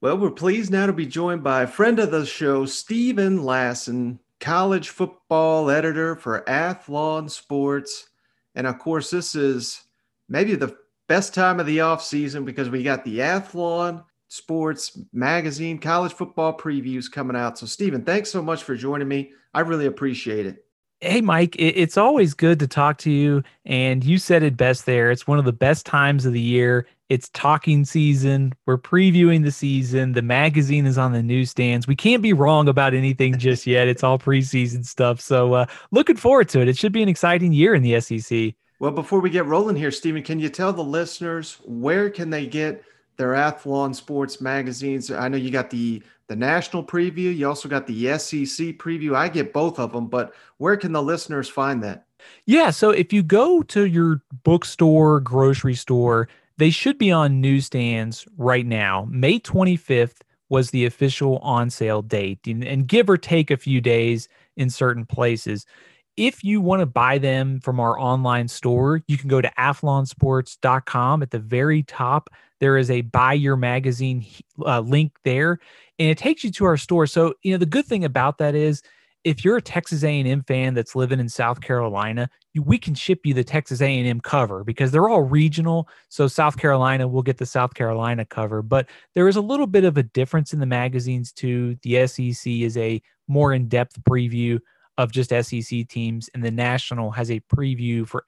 Well, we're pleased now to be joined by a friend of the show, Stephen Lassen, college football editor for Athlon Sports. And of course, this is maybe the best time of the off season because we got the Athlon Sports magazine, college football previews coming out. So, Stephen, thanks so much for joining me. I really appreciate it. Hey, Mike, it's always good to talk to you. And you said it best there. It's one of the best times of the year. It's talking season. We're previewing the season. The magazine is on the newsstands. We can't be wrong about anything just yet. It's all preseason stuff. So looking forward to it. It should be an exciting year in the SEC. Well, before we get rolling here, Stephen, can you tell the listeners where can they get their Athlon Sports magazines? I know you got the national preview. You also got the SEC preview. I get both of them, but where can the listeners find that? Yeah, so if you go to your bookstore, grocery store, they should be on newsstands right now. May 25th was the official on sale date, and give or take a few days in certain places. If you want to buy them from our online store, you can go to athlonsports.com. At the very top, there is a buy your magazine link there, and it takes you to our store. So, the good thing about that is if you're a Texas A&M fan that's living in South Carolina, we can ship you the Texas A&M cover because they're all regional. So South Carolina will get the South Carolina cover, but there is a little bit of a difference in the magazines too. The SEC is a more in-depth preview of just SEC teams, and the National has a preview for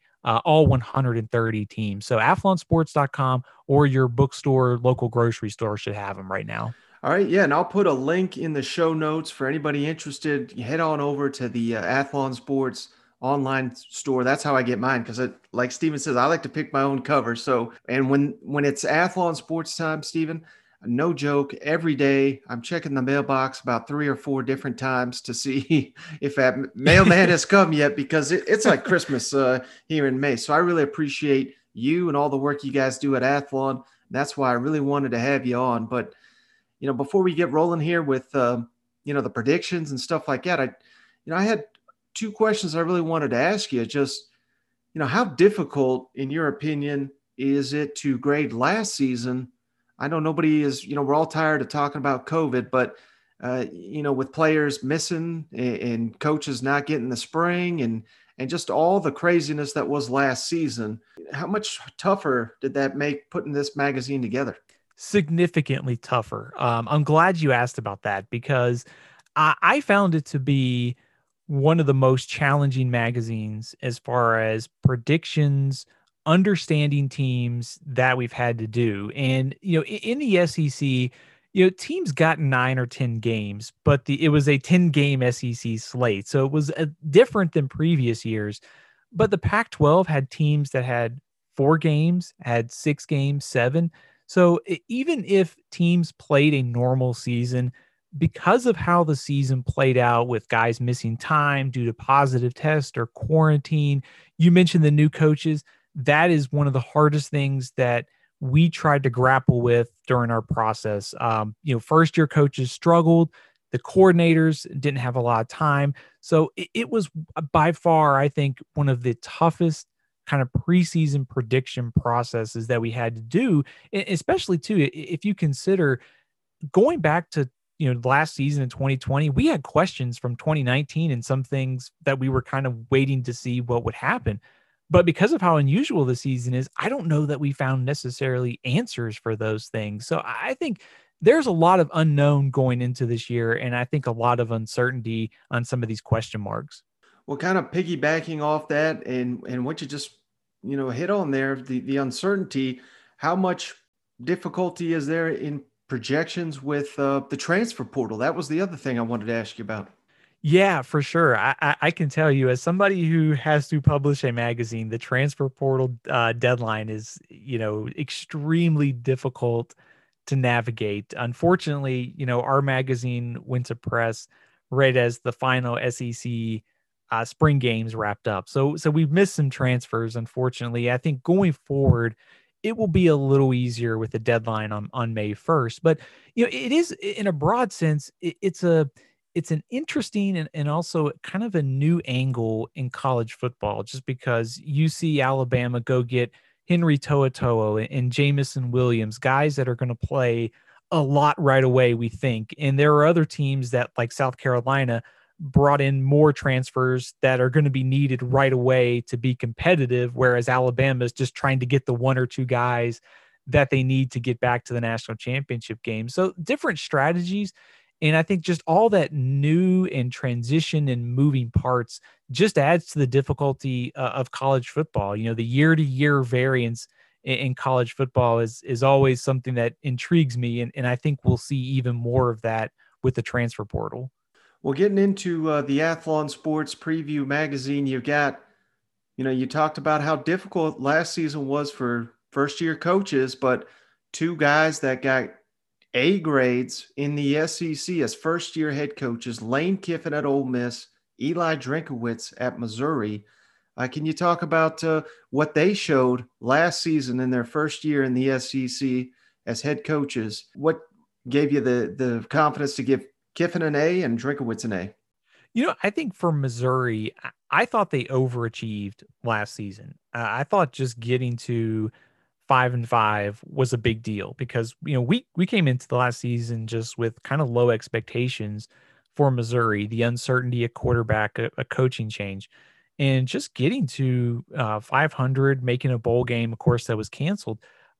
all 130 teams. So athlonsports.com or your bookstore, local grocery store should have them right now. All right, yeah, and I'll put a link in the show notes for anybody interested. Head on over to the Athlon Sports online store. That's how I get mine because, like Steven says, I like to pick my own cover. So, and when it's Athlon Sports time, Steven, no joke, every day I'm checking the mailbox about 3 or 4 different times to see if that mailman has come yet because it's like Christmas here in May. So I really appreciate you and all the work you guys do at Athlon. That's why I really wanted to have you on. But before we get rolling here with, the predictions and stuff like that, I had 2 questions I really wanted to ask you. Just, how difficult, in your opinion, is it to grade last season? I know nobody is, we're all tired of talking about COVID, but, with players missing and coaches not getting the spring and just all the craziness that was last season, how much tougher did that make putting this magazine together? Significantly tougher. I'm glad you asked about that because I found it to be one of the most challenging magazines as far as predictions, understanding teams that we've had to do. And, in the SEC, teams got 9 or 10 games, but it was a 10-game SEC slate. So it was different than previous years. But the Pac-12 had teams that had 4 games, had 6 games, 7. So even if teams played a normal season, because of how the season played out with guys missing time due to positive test or quarantine, you mentioned the new coaches. That is one of the hardest things that we tried to grapple with during our process. First year coaches struggled. The coordinators didn't have a lot of time. So it was by far, I think, one of the toughest kind of preseason prediction processes that we had to do, especially too, if you consider going back to, last season in 2020, we had questions from 2019 and some things that we were kind of waiting to see what would happen. But because of how unusual the season is, I don't know that we found necessarily answers for those things. So I think there's a lot of unknown going into this year. And I think a lot of uncertainty on some of these question marks. Well, kind of piggybacking off that and what you just, hit on there, the uncertainty, how much difficulty is there in projections with the transfer portal? That was the other thing I wanted to ask you about. Yeah, for sure. I can tell you, as somebody who has to publish a magazine, the transfer portal deadline is, extremely difficult to navigate. Unfortunately, our magazine went to press right as the final SEC spring games wrapped up. So we've missed some transfers, unfortunately. I think going forward, it will be a little easier with the deadline on May 1st. But, it is, in a broad sense, it's an interesting and also kind of a new angle in college football, just because you see Alabama go get Henry To'oTo'o and Jamison Williams, guys that are going to play a lot right away, we think. And there are other teams that, like South Carolina, brought in more transfers that are going to be needed right away to be competitive, whereas Alabama is just trying to get the one or two guys that they need to get back to the national championship game. So different strategies. And I think just all that new and transition and moving parts just adds to the difficulty of college football. You know, the year to year variance in college football is always something that intrigues me. And I think we'll see even more of that with the transfer portal. Well, getting into the Athlon Sports Preview magazine, you talked about how difficult last season was for first year coaches, but two guys that got A grades in the SEC as first year head coaches, Lane Kiffin at Ole Miss, Eli Drinkowitz at Missouri. Can you talk about what they showed last season in their first year in the SEC as head coaches? What gave you the confidence to give Kiffin an A and Drinkowitz an A? You know, I think for Missouri, I thought they overachieved last season. I thought just getting to 5-5 was a big deal because we came into the last season just with kind of low expectations for Missouri, the uncertainty at quarterback, a coaching change, and just getting to 500, making a bowl game, of course, that was canceled.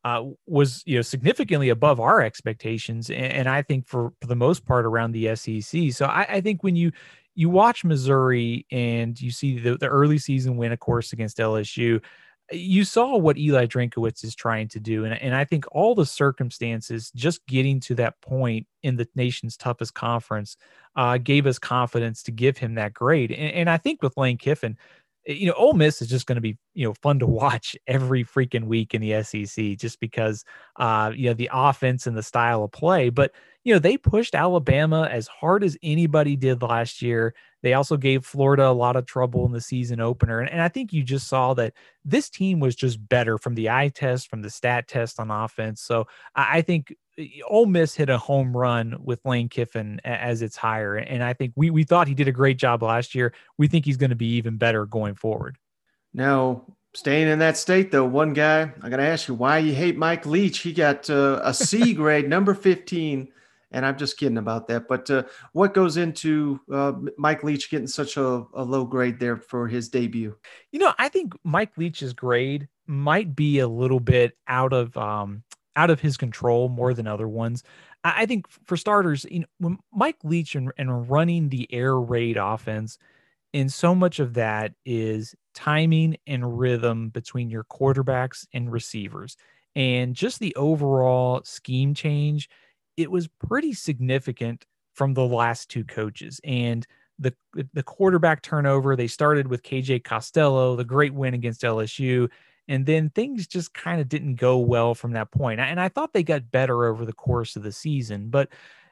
Was significantly above our expectations, and I think for the most part around the SEC. So I think when you watch Missouri and you see the early season win, of course, against LSU, you saw what Eli Drinkowitz is trying to do. And I think all the circumstances just getting to that point in the nation's toughest conference gave us confidence to give him that grade. And I think with Lane Kiffin, Ole Miss is just going to be, fun to watch every freaking week in the SEC just because, the offense and the style of play. But, they pushed Alabama as hard as anybody did last year. They also gave Florida a lot of trouble in the season opener. And I think you just saw that this team was just better from the eye test, from the stat test on offense. So I think Ole Miss hit a home run with Lane Kiffin as its hire. And I think we thought he did a great job last year. We think he's going to be even better going forward. Now, staying in that state, though, one guy, I got to ask you why you hate Mike Leach. He got a C grade, number 15. And I'm just kidding about that. But what goes into Mike Leach getting such a low grade there for his debut? I think Mike Leach's grade might be a little bit out of his control more than other ones. I think for starters, when Mike Leach and running the air raid offense, and so much of that is timing and rhythm between your quarterbacks and receivers, and just the overall scheme change, it was pretty significant from the last two coaches. And the quarterback turnover, they started with KJ Costello, the great win against LSU, and then things just kind of didn't go well from that point. And I thought they got better over the course of the season, but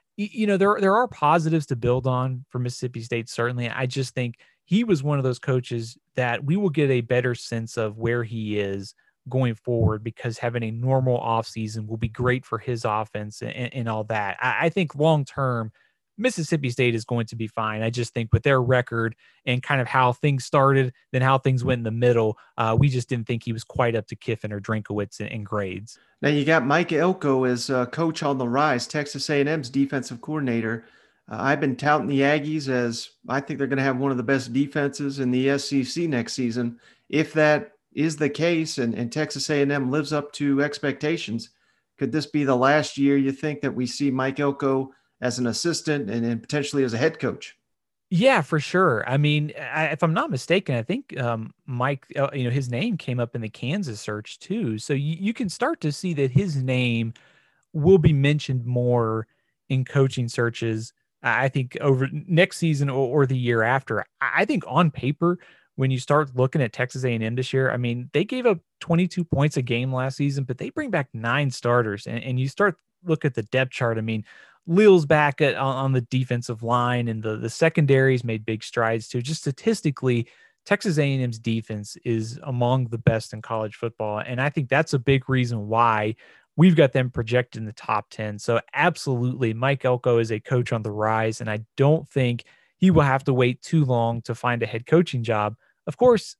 there are positives to build on for Mississippi State. Certainly, I just think he was one of those coaches that we will get a better sense of where he is going forward, because having a normal offseason will be great for his offense and all that. I think long term, Mississippi State is going to be fine. I just think with their record and kind of how things started, then how things went in the middle, we just didn't think he was quite up to Kiffin or Drinkowitz in grades. Now you got Mike Elko as coach on the rise, Texas A&M's defensive coordinator. I've been touting the Aggies as I think they're going to have one of the best defenses in the SEC next season. If that is the case and Texas A&M lives up to expectations, could this be the last year you think that we see Mike Elko as an assistant and potentially as a head coach? Yeah, for sure. I mean, if I'm not mistaken, I think Mike, his name came up in the Kansas search too. So you can start to see that his name will be mentioned more in coaching searches. I think over next season or the year after. I think on paper, when you start looking at Texas A&M this year, I mean, they gave up 22 points a game last season, but they bring back 9 starters. And you start look at the depth chart. I mean, Leal's back on the defensive line, and the secondaries made big strides too. Just statistically, Texas A&M's defense is among the best in college football, and I think that's a big reason why we've got them projected in the top 10. So absolutely, Mike Elko is a coach on the rise, and I don't think he will have to wait too long to find a head coaching job. Of course,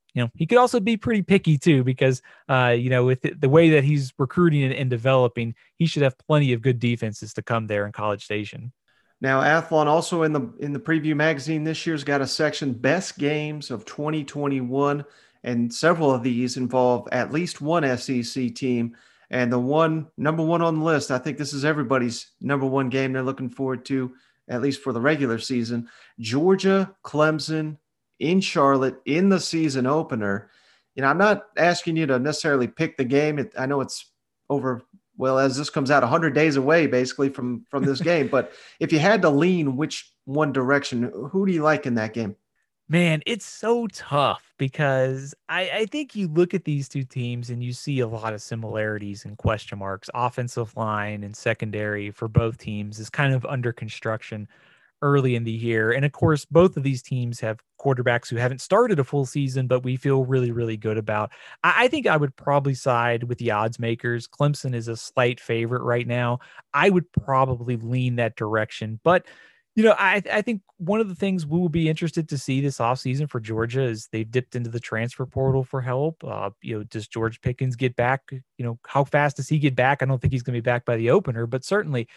he could also be pretty picky too, because with the way that he's recruiting and developing, he should have plenty of good defenses to come there in College Station. Now, Athlon also in the preview magazine this year's got a section best games of 2021, and several of these involve at least one SEC team. And the one number one on the list, I think this is everybody's number one game they're looking forward to, at least for the regular season. Georgia, Clemson in Charlotte in the season opener. I'm not asking you to necessarily pick the game. I know it's over, well, as this comes out 100 days away basically from this game, but if you had to lean which one direction, who do you like in that game? Man, it's so tough because I think you look at these two teams and you see a lot of similarities and question marks. Offensive line and secondary for both teams is kind of under construction early in the year. And of course, both of these teams have quarterbacks who haven't started a full season, but we feel really, really good about. I think I would probably side with the odds makers. Clemson is a slight favorite right now. I would probably lean that direction. But I think one of the things we will be interested to see this offseason for Georgia is they've dipped into the transfer portal for help. Does George Pickens get back? How fast does he get back? I don't think he's going to be back by the opener, but certainly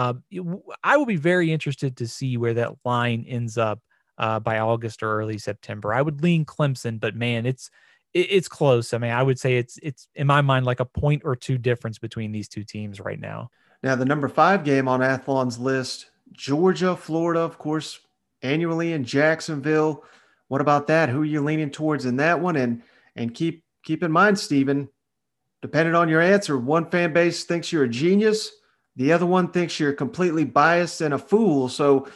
I will be very interested to see where that line ends up by August or early September. I would lean Clemson, but man, it's close. I mean, I would say it's in my mind like a point or two difference between these two teams right now. Now, the number 5 game on Athlon's list, Georgia, Florida, of course, annually in Jacksonville. What about that? Who are you leaning towards in that one? And keep in mind, Stephen, depending on your answer, one fan base thinks you're a genius, the other one thinks you're completely biased and a fool. So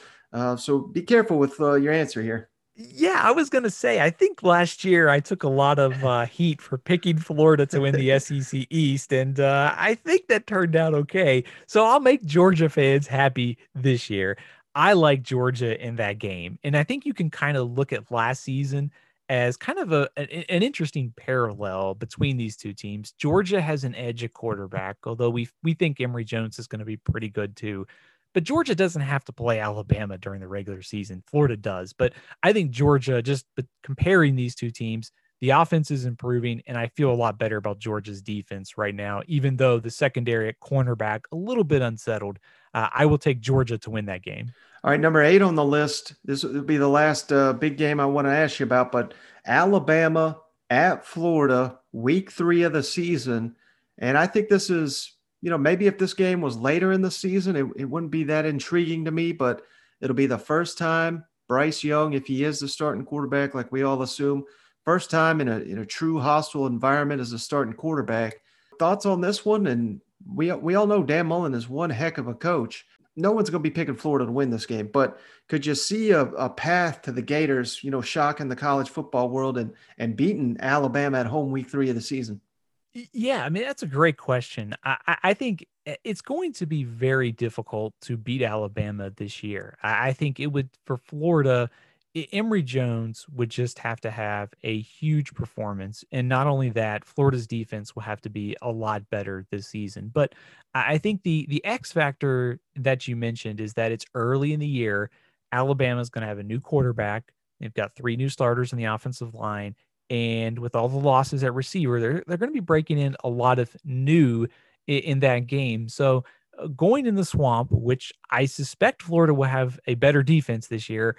be careful with your answer here. Yeah, I was going to say, I think last year I took a lot of heat for picking Florida to win the SEC East, and I think that turned out okay. So I'll make Georgia fans happy this year. I like Georgia in that game, and I think you can kind of look at last season as kind of an interesting parallel between these two teams. Georgia has an edge at quarterback, although we think Emory Jones is going to be pretty good too. But Georgia doesn't have to play Alabama during the regular season. Florida does. But I think Georgia, just comparing these two teams, the offense is improving, and I feel a lot better about Georgia's defense right now, even though the secondary at cornerback, a little bit unsettled. I will take Georgia to win that game. All right, number 8 on the list. This will be the last big game I want to ask you about, but Alabama at Florida, week 3 of the season. And I think this is, maybe if this game was later in the season, it wouldn't be that intriguing to me, but it'll be the first time Bryce Young, if he is the starting quarterback, like we all assume, first time in a true hostile environment as a starting quarterback. Thoughts on this one? And we all know Dan Mullen is one heck of a coach. No one's going to be picking Florida to win this game, but could you see a path to the Gators, shocking the college football world and beating Alabama at home week 3 of the season? Yeah, I mean, that's a great question. I think it's going to be very difficult to beat Alabama this year. I think it would, for Florida, Emory Jones would just have to have a huge performance. And not only that, Florida's defense will have to be a lot better this season. But I think the X factor that you mentioned is that it's early in the year. Alabama's going to have a new quarterback. They've got 3 new starters on the offensive line. And with all the losses at receiver, they're going to be breaking in a lot of new in that game. So going in the swamp, which I suspect Florida will have a better defense this year,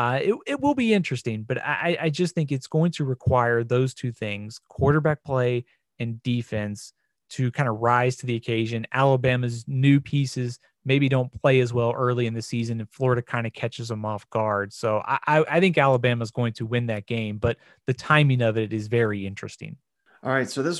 it will be interesting. But I just think it's going to require those two things, quarterback play and defense, to kind of rise to the occasion. Alabama's new pieces maybe don't play as well early in the season, and Florida kind of catches them off guard. So I think Alabama's going to win that game, but the timing of it is very interesting. All right, so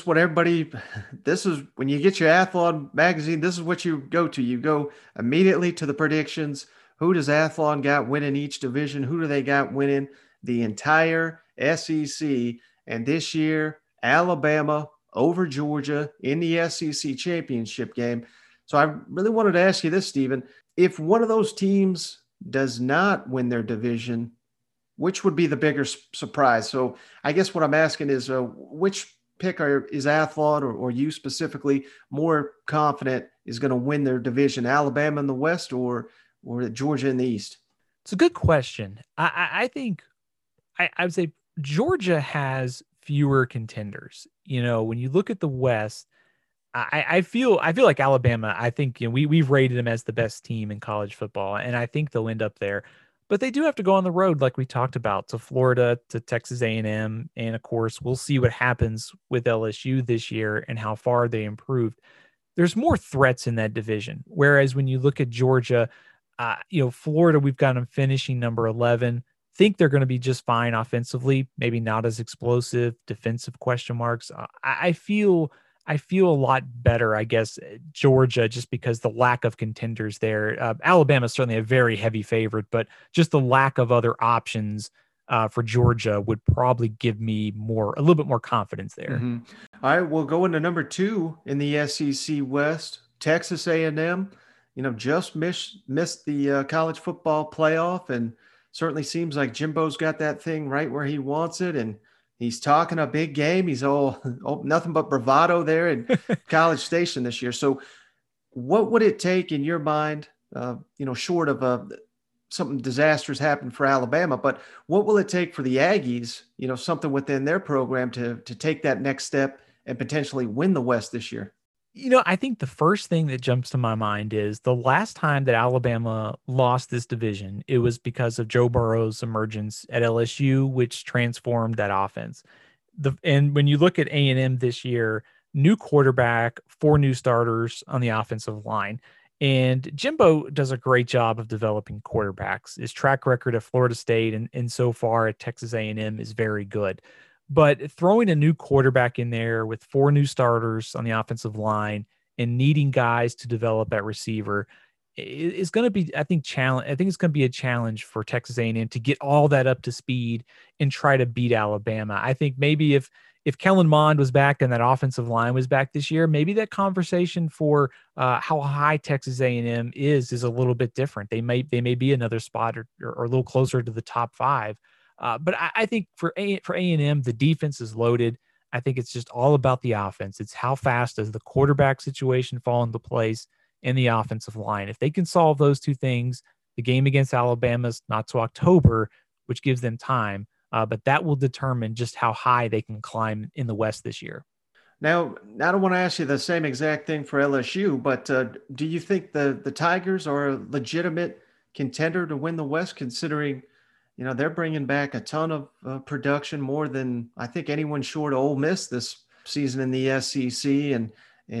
this is when you get your Athlon magazine, this is what you go to. You go immediately to the predictions. Who does Athlon got winning each division? Who do they got winning the entire SEC? And this year, Alabama over Georgia in the SEC championship game. So I really wanted to ask you this, Stephen. If one of those teams does not win their division, which would be the bigger surprise? So I guess what I'm asking is which pick is Athlon or you specifically more confident is going to win their division, Alabama in the West or Georgia in the East? It's a good question. I think I would say Georgia has fewer contenders. When you look at the West, I feel like Alabama. I think we've rated them as the best team in college football, and I think they'll end up there. But they do have to go on the road, like we talked about, to Florida, to Texas A&M, and of course, we'll see what happens with LSU this year and how far they improved. There's more threats in that division. Whereas when you look at Georgia, Florida, we've got them finishing number 11. Think they're going to be just fine offensively, maybe not as explosive. Defensive question marks. I feel a lot better, I guess, Georgia, just because the lack of contenders there. Alabama is certainly a very heavy favorite, but just the lack of other options for Georgia would probably give me a little bit more confidence there. Mm-hmm. All right, we'll go into number 2 in the SEC West, Texas A&M. Just missed the college football playoff, and certainly seems like Jimbo's got that thing right where he wants it, and he's talking a big game. He's all nothing but bravado there in College Station this year. So what would it take in your mind, short of something disastrous happened for Alabama, but what will it take for the Aggies, something within their program to take that next step and potentially win the West this year? I think the first thing that jumps to my mind is the last time that Alabama lost this division, it was because of Joe Burrow's emergence at LSU, which transformed that offense. And when you look at A&M this year, new quarterback, 4 new starters on the offensive line. And Jimbo does a great job of developing quarterbacks. His track record at Florida State and so far at Texas A&M is very good. But throwing a new quarterback in there with 4 new starters on the offensive line and needing guys to develop at receiver is going to be, I think it's going to be a challenge for Texas A&M to get all that up to speed and try to beat Alabama. I think maybe if Kellen Mond was back and that offensive line was back this year, maybe that conversation for how high Texas A&M is a little bit different. They may be another spot or a little closer to the top 5. But I think for A&M, the defense is loaded. I think it's just all about the offense. It's how fast does the quarterback situation fall into place and the offensive line. If they can solve those 2 things, the game against Alabama's not to October, which gives them time. But that will determine just how high they can climb in the West this year. Now, I don't want to ask you the same exact thing for LSU, but do you think the Tigers are a legitimate contender to win the West, considering they're bringing back a ton of production, more than I think anyone short of Ole Miss this season in the SEC, and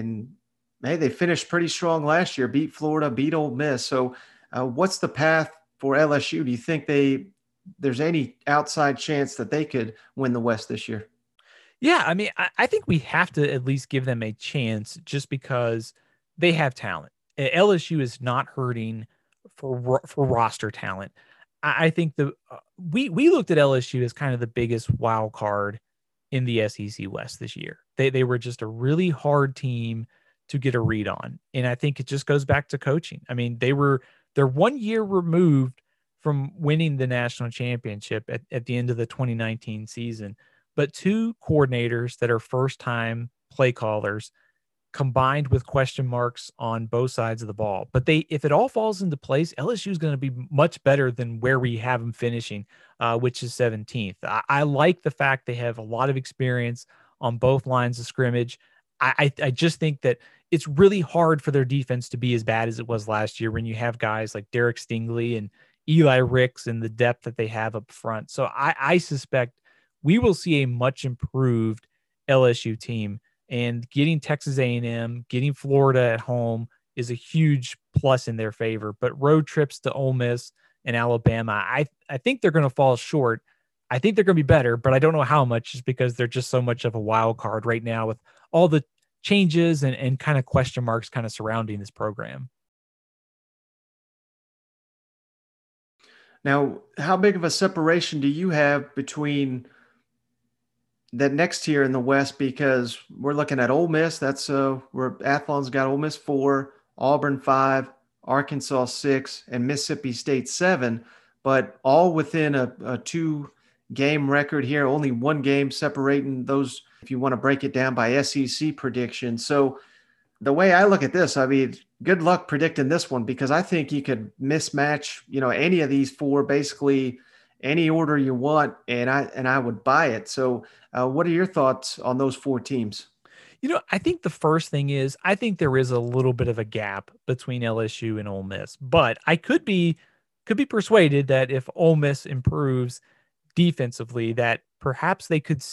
hey, they finished pretty strong last year, beat Florida, beat Ole Miss. So what's the path for LSU? Do you think there's any outside chance that they could win the West this year? Yeah, I mean, I think we have to at least give them a chance just because they have talent. LSU is not hurting for roster talent. I think we looked at LSU as kind of the biggest wild card in the SEC West this year. They were just a really hard team to get a read on, and I think it just goes back to coaching. I mean, they're 1 year removed from winning the national championship at the end of the 2019 season, but 2 coordinators that are first-time play callers, combined with question marks on both sides of the ball. But if it all falls into place, LSU is going to be much better than where we have them finishing, which is 17th. I like the fact they have a lot of experience on both lines of scrimmage. I just think that it's really hard for their defense to be as bad as it was last year when you have guys like Derek Stingley and Eli Ricks and the depth that they have up front. So I suspect we will see a much improved LSU team. And getting Texas A&M, getting Florida at home is a huge plus in their favor. But road trips to Ole Miss and Alabama, I think they're going to fall short. I think they're going to be better, but I don't know how much, just because they're just so much of a wild card right now with all the changes and kind of question marks kind of surrounding this program. Now, how big of a separation do you have between that next tier in the West? Because we're looking at Ole Miss. That's where Athlon's got Ole Miss 4, Auburn 5, Arkansas 6, and Mississippi State 7, but all within a 2-game record here. Only 1 game separating those, if you want to break it down by SEC prediction. So the way I look at this, I mean, good luck predicting this one, because I think you could mismatch, any of these 4 basically any order you want, and I would buy it. So, what are your thoughts on those four teams? I think the first thing is I think there is a little bit of a gap between LSU and Ole Miss, but I could be persuaded that if Ole Miss improves defensively, that perhaps they could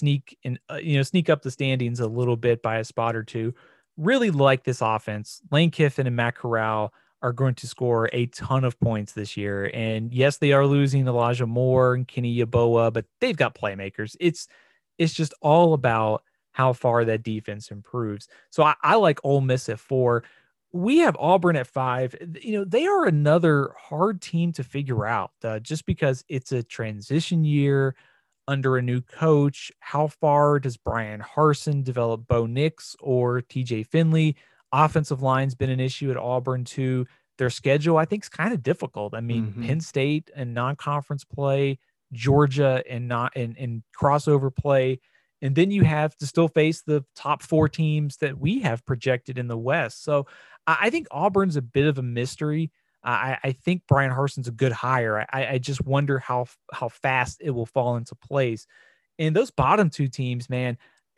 sneak up the standings a little bit by a spot or two. Really like this offense. Lane Kiffin and Matt Corral are going to score a ton of points this year. And yes, they are losing Elijah Moore and Kenny Yaboa, but they've got playmakers. It's just all about how far that defense improves. So I like Ole Miss at 4. We have Auburn at 5. They are another hard team to figure out just because it's a transition year under a new coach. How far does Brian Harsin develop Bo Nix or TJ Finley? Offensive line's been an issue at Auburn too. Their schedule, I think, is kind of difficult. I mean, Hmm. Penn State and non-conference play, Georgia and not and crossover play. And then you have to still face the top 4 teams that we have projected in the West. So I think Auburn's a bit of a mystery. I think Brian Harson's a good hire. I just wonder how fast it will fall into place. And those bottom 2 teams, man,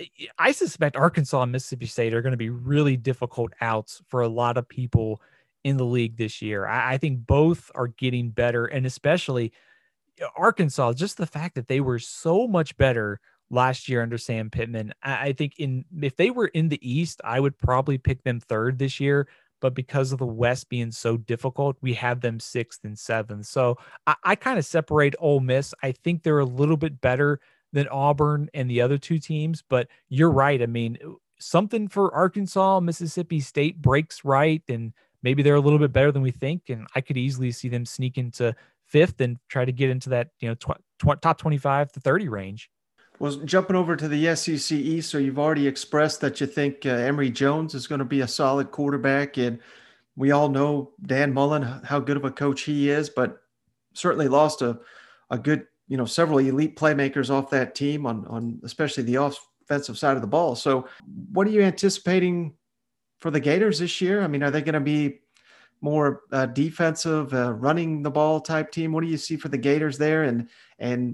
I suspect Arkansas and Mississippi State are going to be really difficult outs for a lot of people in the league this year. I think both are getting better, and especially Arkansas, just the fact that they were so much better last year under Sam Pittman. I think if they were in the East, I would probably pick them third this year. But because of the West being so difficult, we have them sixth and seventh. So I kind of separate Ole Miss. I think they're a little bit better than Auburn and the other 2 teams. But you're right. I mean, something for Arkansas, Mississippi State breaks right, and maybe they're a little bit better than we think. And I could easily see them sneak into fifth and try to get into that top 25 to 30 range. Well, jumping over to the SEC East, so you've already expressed that you think Emory Jones is going to be a solid quarterback, and we all know Dan Mullen, how good of a coach he is, but certainly lost a good, several elite playmakers off that team on especially the offensive side of the ball. So, what are you anticipating for the Gators this year? I mean, are they going to be more defensive, running the ball type team? What do you see for the Gators there, and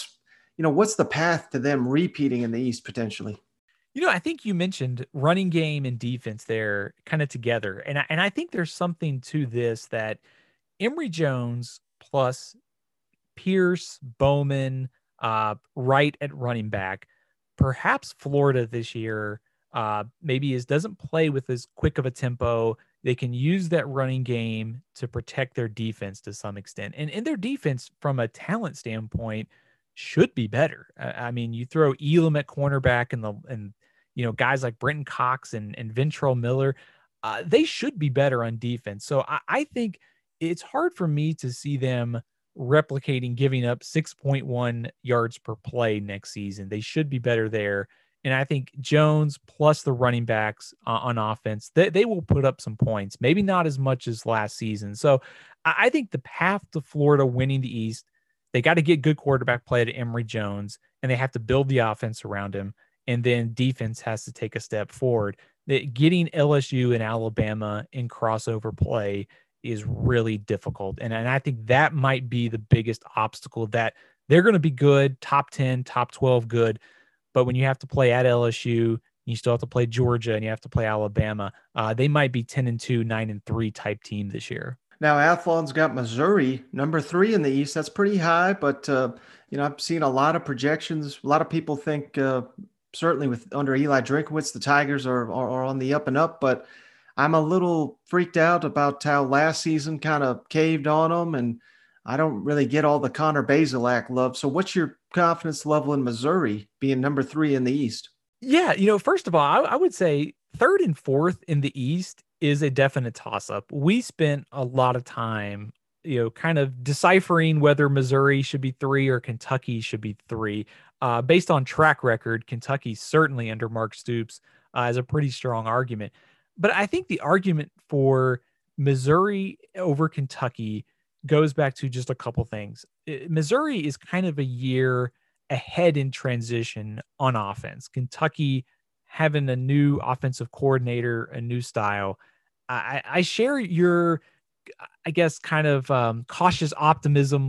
what's the path to them repeating in the East potentially? I think you mentioned running game and defense there kind of together. And I think there's something to this that Emory Jones plus Pierce, Bowman, right at running back. Perhaps Florida this year maybe doesn't play with as quick of a tempo. They can use that running game to protect their defense to some extent. And their defense, from a talent standpoint, should be better. I mean, you throw Elam at cornerback and guys like Brenton Cox and Ventrell Miller, they should be better on defense. So I think it's hard for me to see them replicating giving up 6.1 yards per play next season. They should be better there. And I think Jones plus the running backs on offense, they will put up some points, maybe not as much as last season. So I think the path to Florida winning the East, they got to get good quarterback play to Emory Jones, and they have to build the offense around him. And then defense has to take a step forward. Getting LSU and Alabama in crossover play is really difficult. And I think that might be the biggest obstacle, that they're going to be good, top 10, top 12 good. But when you have to play at LSU, you still have to play Georgia and you have to play Alabama. They might be 10-2, 9-3 type team this year. Now, Athlon's got Missouri, number 3 in the East. That's pretty high, but I've seen a lot of projections. A lot of people think certainly with under Eli Drinkowitz, the Tigers are on the up and up, but I'm a little freaked out about how last season kind of caved on them, and I don't really get all the Connor Bazelak love. So, what's your confidence level in Missouri being number 3 in the East? Yeah, first of all, I would say third and fourth in the East is a definite toss up. We spent a lot of time, kind of deciphering whether Missouri should be 3 or Kentucky should be 3. Based on track record, Kentucky certainly under Mark Stoops is a pretty strong argument. But I think the argument for Missouri over Kentucky goes back to just a couple things. Missouri is kind of a year ahead in transition on offense. Kentucky having a new offensive coordinator, a new style. I share your, I guess, kind of cautious optimism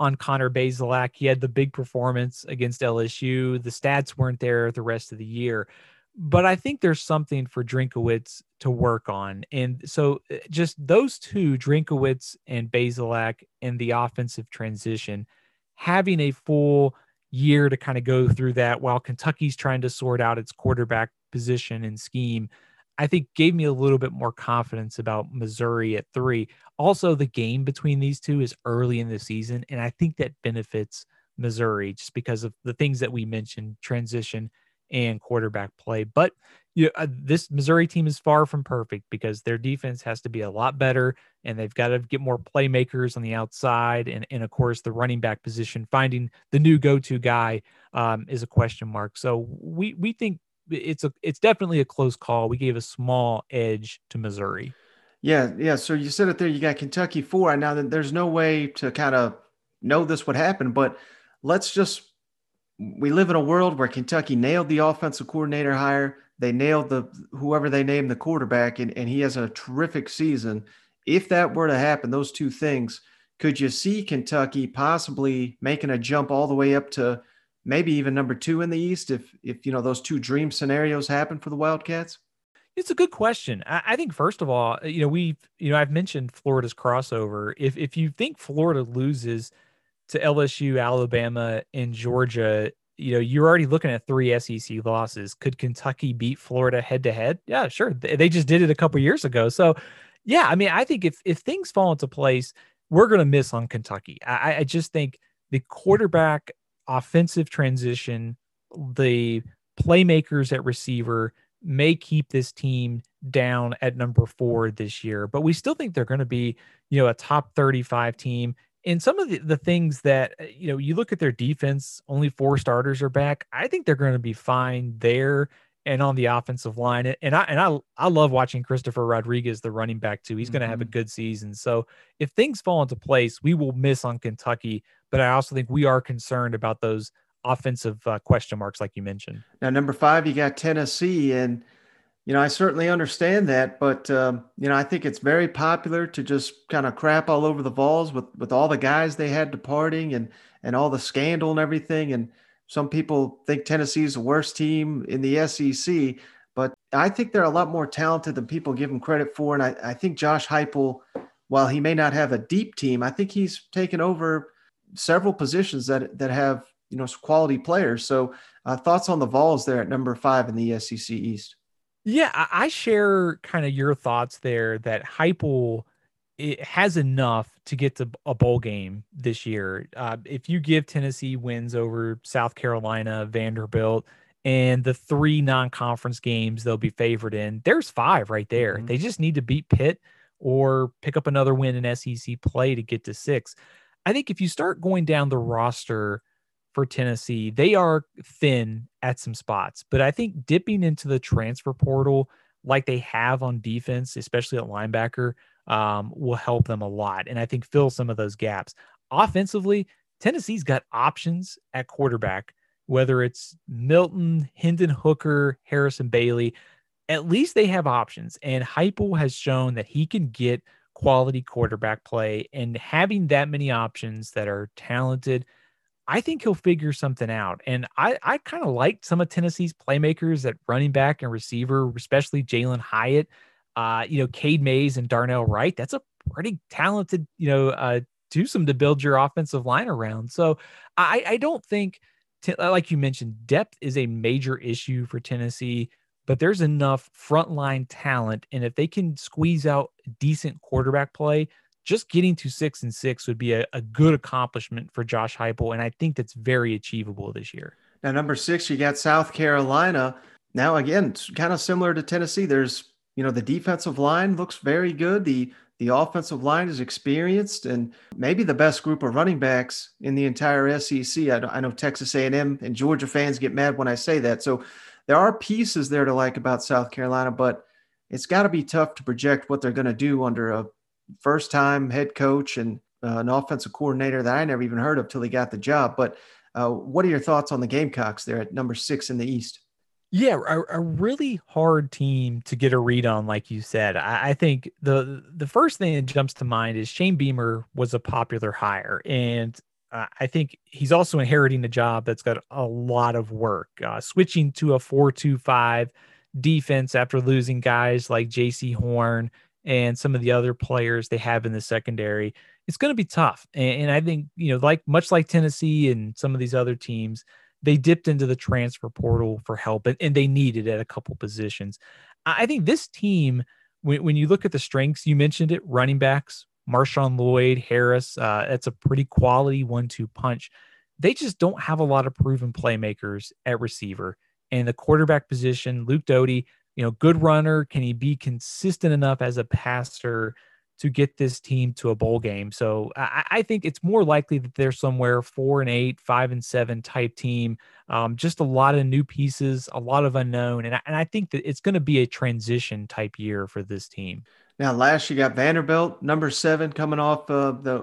on Connor Bazelak. He had the big performance against LSU. The stats weren't there the rest of the year. But I think there's something for Drinkowitz to work on. And so just those two, Drinkowitz and Bazelak, in the offensive transition, having a full year to kind of go through that while Kentucky's trying to sort out its quarterback position and scheme, I think gave me a little bit more confidence about Missouri at 3. Also, the game between these two is early in the season, and I think that benefits Missouri just because of the things that we mentioned, transition and quarterback play. But this Missouri team is far from perfect because their defense has to be a lot better, and they've got to get more playmakers on the outside. And of course, the running back position, finding the new go-to guy is a question mark. So we think it's definitely a close call. We gave a small edge to Missouri. Yeah. So you said it there. You got Kentucky 4. And now there's no way to kind of know this would happen, but let's just we live in a world where Kentucky nailed the offensive coordinator hire. They nailed whoever they named the quarterback, and he has a terrific season. If that were to happen, those two things, could you see Kentucky possibly making a jump all the way up to maybe even number 2 in the East if those two dream scenarios happen for the Wildcats? It's a good question. I think first of all, I've mentioned Florida's crossover. If you think Florida loses to LSU, Alabama, and Georgia, you're already looking at 3 SEC losses. Could Kentucky beat Florida head to head? Yeah, sure. They just did it a couple years ago. So, yeah, I mean, I think if things fall into place, we're going to miss on Kentucky. I just think the quarterback offensive transition, the playmakers at receiver may keep this team down at number 4 this year, but we still think they're going to be, a top 35 team. And some of the things that, you look at their defense, only 4 starters are back. I think they're going to be fine there and on the offensive line. And I love watching Christopher Rodriguez, the running back too. He's going to have a good season. So if things fall into place, we will miss on Kentucky, but I also think we are concerned about those offensive question marks, like you mentioned. Now, number 5, you got Tennessee, and I certainly understand that, but I think it's very popular to just kind of crap all over the Vols with all the guys they had departing and all the scandal and everything. And some people think Tennessee is the worst team in the SEC, but I think they're a lot more talented than people give them credit for. And I think Josh Heupel, while he may not have a deep team, I think he's taken over several positions that have quality players. So thoughts on the Vols there at number 5 in the SEC East? Yeah, I share kind of your thoughts there that Heupel it has enough to get to a bowl game this year. If you give Tennessee wins over South Carolina, Vanderbilt, and the 3 non-conference games they'll be favored in, there's 5 right there. Mm-hmm. They just need to beat Pitt or pick up another win in SEC play to get to 6. I think if you start going down the roster for Tennessee, they are thin at some spots, but I think dipping into the transfer portal like they have on defense, especially at linebacker, will help them a lot. And I think fill some of those gaps. Offensively, Tennessee's got options at quarterback, whether it's Milton, Hendon Hooker, Harrison Bailey. At least they have options. And Heupel has shown that he can get quality quarterback play, and having that many options that are talented, I think he'll figure something out. And I kind of liked some of Tennessee's playmakers at running back and receiver, especially Jalen Hyatt, Cade Mays and Darnell Wright. That's a pretty talented, twosome to build your offensive line around. So I don't think, like you mentioned, depth is a major issue for Tennessee, but there's enough frontline talent. And if they can squeeze out decent quarterback play, just getting to 6-6 would be a good accomplishment for Josh Heupel, and I think that's very achievable this year. Now, number 6, you got South Carolina. Now, again, it's kind of similar to Tennessee. There's, the defensive line looks very good. The offensive line is experienced, and maybe the best group of running backs in the entire SEC. I know Texas A&M and Georgia fans get mad when I say that. So there are pieces there to like about South Carolina, but it's got to be tough to project what they're going to do under a first-time head coach and an offensive coordinator that I never even heard of till he got the job. But what are your thoughts on the Gamecocks there at number 6 in the East? Yeah, a really hard team to get a read on, like you said. I think the first thing that jumps to mind is Shane Beamer was a popular hire, and I think he's also inheriting a job that's got a lot of work. Switching to a 4-2-5 defense after losing guys like J.C. Horn and some of the other players they have in the secondary, it's going to be tough. And I think, like much like Tennessee and some of these other teams, they dipped into the transfer portal for help, and they needed at a couple positions. I think this team, when you look at the strengths, you mentioned it, running backs, Marshawn Lloyd, Harris, that's a pretty quality 1-2 punch. They just don't have a lot of proven playmakers at receiver. And the quarterback position, Luke Doty, good runner. Can he be consistent enough as a passer to get this team to a bowl game? So I think it's more likely that they're somewhere 4-8, 5-7 type team. Just a lot of new pieces, a lot of unknown. And I think that it's going to be a transition type year for this team. Now, last you got Vanderbilt, number 7, coming off the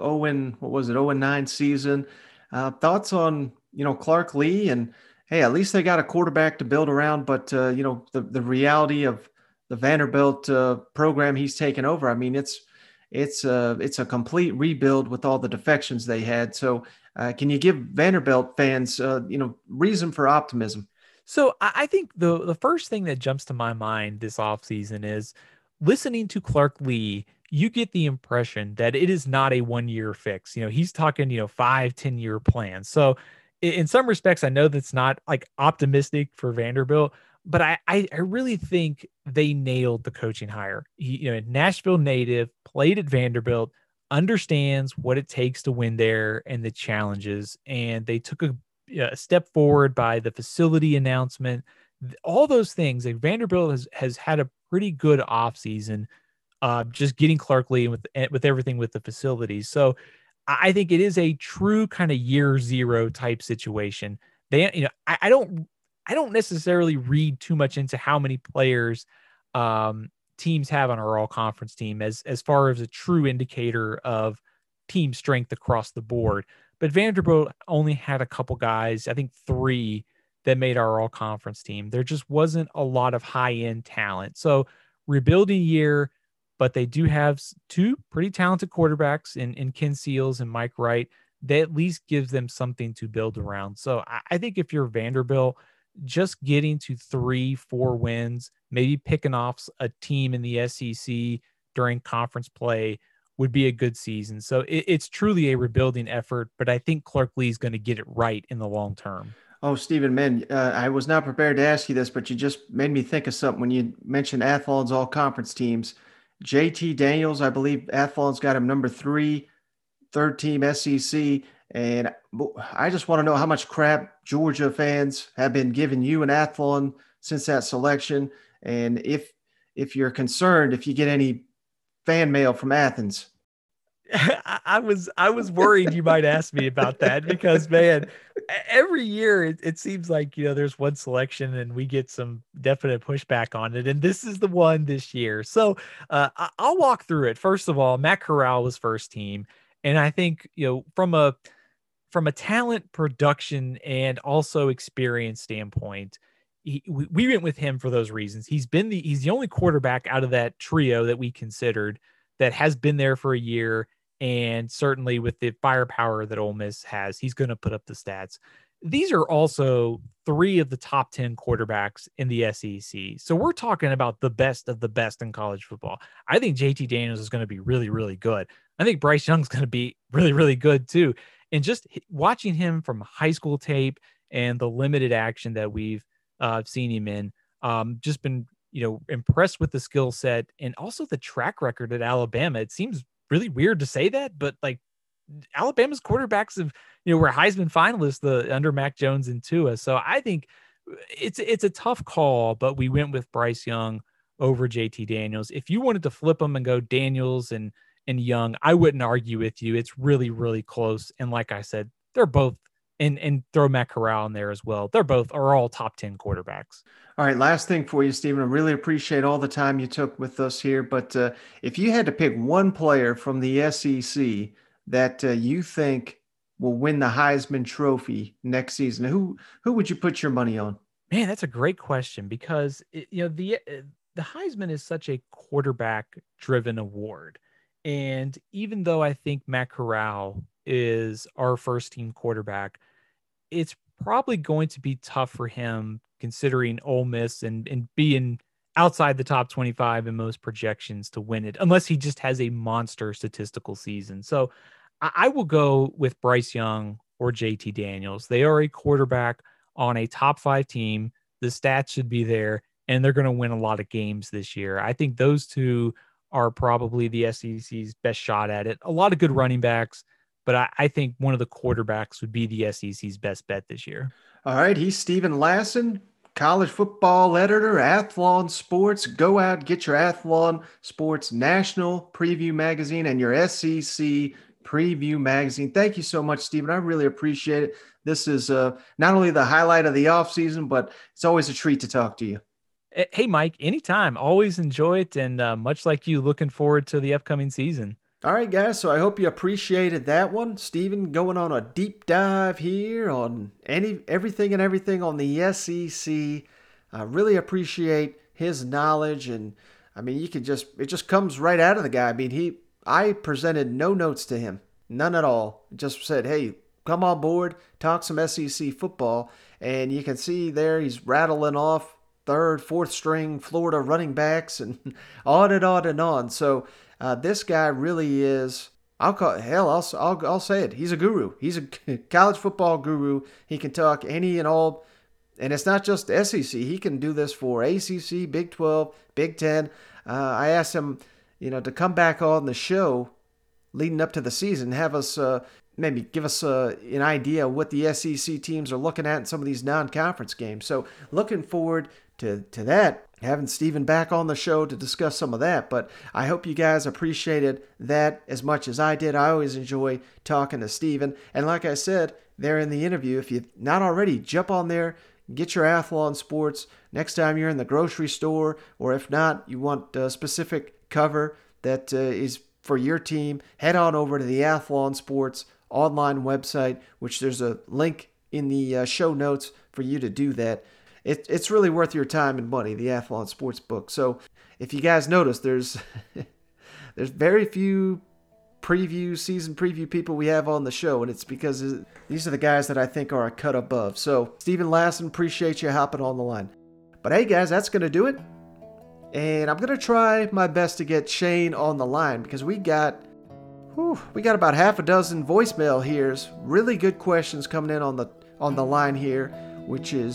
0-9 season. Thoughts on, Clark Lee, and hey, at least they got a quarterback to build around, but the reality of the Vanderbilt program he's taken over. I mean, it's a complete rebuild with all the defections they had. So, can you give Vanderbilt fans, reason for optimism? So I think the first thing that jumps to my mind this offseason is listening to Clark Lee. You get the impression that it is not a 1-year fix. He's talking, 5-10 year plans. So in some respects, I know that's not like optimistic for Vanderbilt, but I really think they nailed the coaching hire. He, Nashville native, played at Vanderbilt, understands what it takes to win there and the challenges. And they took a step forward by the facility announcement, all those things. Like Vanderbilt has had a pretty good offseason, just getting Clark Lee with everything with the facilities. So I think it is a true kind of year zero type situation. They, I don't necessarily read too much into how many players teams have on our all conference team as far as a true indicator of team strength across the board. But Vanderbilt only had a couple guys, I think 3, that made our all conference team. There just wasn't a lot of high end talent. So rebuilding year, but they do have 2 pretty talented quarterbacks in Ken Seals and Mike Wright. That at least gives them something to build around. So I think if you're Vanderbilt, just getting to 3-4 wins, maybe picking off a team in the SEC during conference play would be a good season. So it's truly a rebuilding effort, but I think Clark Lee is going to get it right in the long term. Oh, Stephen, man, I was not prepared to ask you this, but you just made me think of something when you mentioned Athlon's all conference teams. JT Daniels, I believe Athlon's got him number 3, third team SEC. And I just want to know how much crap Georgia fans have been giving you and Athlon since that selection. And if you're concerned, if you get any fan mail from Athens. I was worried you might ask me about that because, man, every year it seems like there's one selection and we get some definite pushback on it, and this is the one this year. So I'll walk through it. First of all, Matt Corral was first team, and I think from a talent, production, and also experience standpoint, we went with him for those reasons. He's the only quarterback out of that trio that we considered that has been there for a year. And certainly with the firepower that Ole Miss has, he's going to put up the stats. These are also 3 of the top 10 quarterbacks in the SEC. So we're talking about the best of the best in college football. I think JT Daniels is going to be really, really good. I think Bryce Young's going to be really, really good too. And just watching him from high school tape and the limited action that we've seen him in, just been, impressed with the skill set and also the track record at Alabama. It seems really weird to say that, but like Alabama's quarterbacks have, were Heisman finalists under Mac Jones and Tua. So I think it's a tough call, but we went with Bryce Young over JT Daniels. If you wanted to flip them and go Daniels and Young, I wouldn't argue with you. It's really, really close. And like I said, they're both, and throw Matt Corral in there as well. They're both are all top 10 quarterbacks. All right, last thing for you, Stephen. I really appreciate all the time you took with us here. But if you had to pick one player from the SEC that you think will win the Heisman Trophy next season, who would you put your money on? Man, that's a great question because the Heisman is such a quarterback driven award. And even though I think Matt Corral is our first team quarterback, it's probably going to be tough for him considering Ole Miss and being outside the top 25 in most projections to win it, unless he just has a monster statistical season. So I will go with Bryce Young or JT Daniels. They are a quarterback on a top 5 team. The stats should be there, and they're going to win a lot of games this year. I think those two are probably the SEC's best shot at it. A lot of good running backs, but I think one of the quarterbacks would be the SEC's best bet this year. All right, he's Steven Lassan, college football editor, Athlon Sports. Go out, get your Athlon Sports National Preview Magazine and your SEC Preview Magazine. Thank you so much, Steven. I really appreciate it. This is not only the highlight of the offseason, but it's always a treat to talk to you. Hey, Mike, anytime. Always enjoy it. And much like you, looking forward to the upcoming season. All right, guys, so I hope you appreciated that one. Steven going on a deep dive here on everything on the SEC. I really appreciate his knowledge, and I mean, it just comes right out of the guy. I mean, I presented no notes to him, none at all. Just said, hey, come on board, talk some SEC football, and you can see there he's rattling off third, fourth string Florida running backs and on and on and on. So this guy really is, I'll say it. He's a guru. He's a college football guru. He can talk any and all, and it's not just SEC. He can do this for ACC, Big 12, Big 10. I asked him, to come back on the show leading up to the season, have us maybe give us an idea of what the SEC teams are looking at in some of these non-conference games. So looking forward to that, having Steven back on the show to discuss some of that. But I hope you guys appreciated that as much as I did. I always enjoy talking to Steven. And like I said there in the interview, if you're not already, jump on there, get your Athlon Sports next time you're in the grocery store, or if not, you want a specific cover that is for your team, head on over to the Athlon Sports online website, which there's a link in the show notes for you to do that. It's really worth your time and money, the Athlon Sports book. So if you guys notice, there's very few season preview people we have on the show, and it's because these are the guys that I think are a cut above. So Steven Lassan, appreciate you hopping on the line. But hey guys, that's going to do it. And I'm going to try my best to get Shane on the line, because we got about half a dozen voicemail here. Really good questions coming in on the line here, which is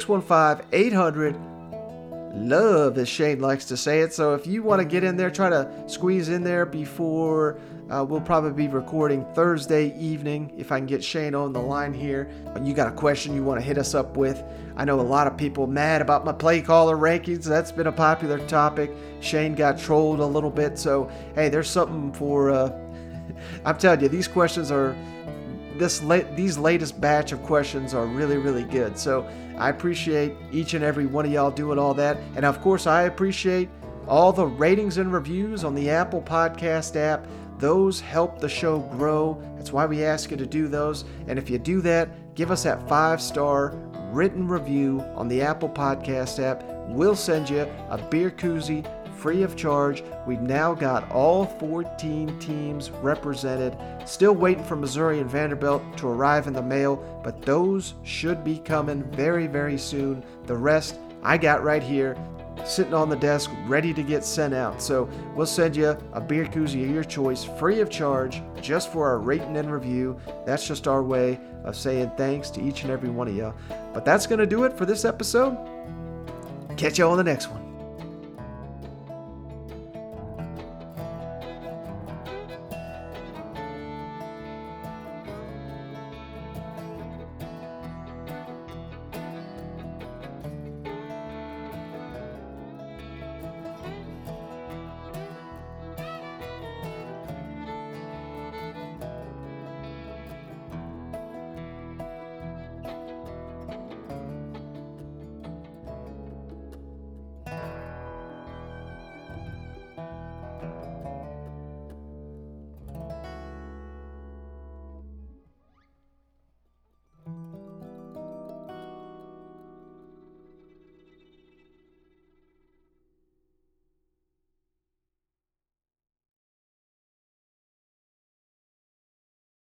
615-800-LOVE, as Shane likes to say it. So if you want to get in there, try to squeeze in there before we'll probably be recording Thursday evening, if I can get Shane on the line here. And you got a question you want to hit us up with. I know a lot of people mad about my play caller rankings. That's been a popular topic. Shane got trolled a little bit. So, hey, there's something for... I'm telling you, these questions are... These latest batch of questions are really, really good. So I appreciate each and every one of y'all doing all that. And of course, I appreciate all the ratings and reviews on the Apple Podcast app. Those help the show grow. That's why we ask you to do those. And if you do that, give us that 5-star written review on the Apple Podcast app. We'll send you a beer koozie free of charge. We've now got all 14 teams represented. Still waiting for Missouri and Vanderbilt to arrive in the mail, but those should be coming very, very soon. The rest I got right here, sitting on the desk, ready to get sent out. So we'll send you a beer koozie of your choice, free of charge, just for our rating and review. That's just our way of saying thanks to each and every one of you. But that's going to do it for this episode. Catch you on the next one.